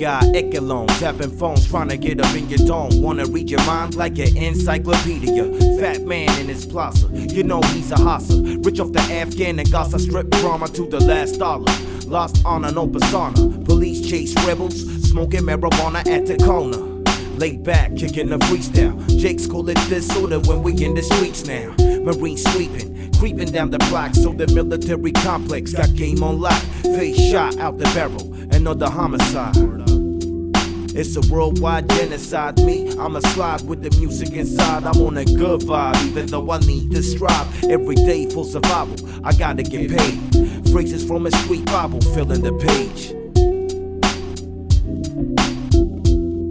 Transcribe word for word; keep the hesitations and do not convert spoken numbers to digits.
guy Echelon, tapping phones, trying to get up in your dome. Wanna read your mind like an encyclopedia. Fat man in his plaza, you know he's a hassa. Rich off the Afghan and Gaza strip drama to the last dollar. Lost honor, no persona. Police chase rebels, smoking marijuana at Tacona. Laid back, kicking the freestyle. Jake's call it disorder when we in the streets now. Marine sweeping, creeping down the block, so the military complex got game on lock. Face shot out the barrel, another homicide. It's a worldwide genocide. Me, I'ma slide with the music inside. I'm on a good vibe, even though I need to strive every day for survival. I gotta get paid. Phrases from a street Bible filling the page.